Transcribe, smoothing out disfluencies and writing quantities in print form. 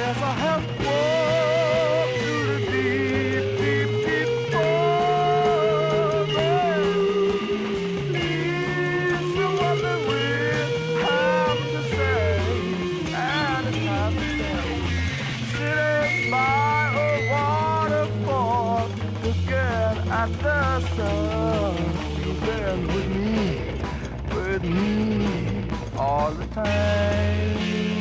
Yes, I have walked through the deep, deep, deep forest. Listen what the wind have to say, and it have to say. Sitting by a waterfall, looking at the sun. You've been with me all the time.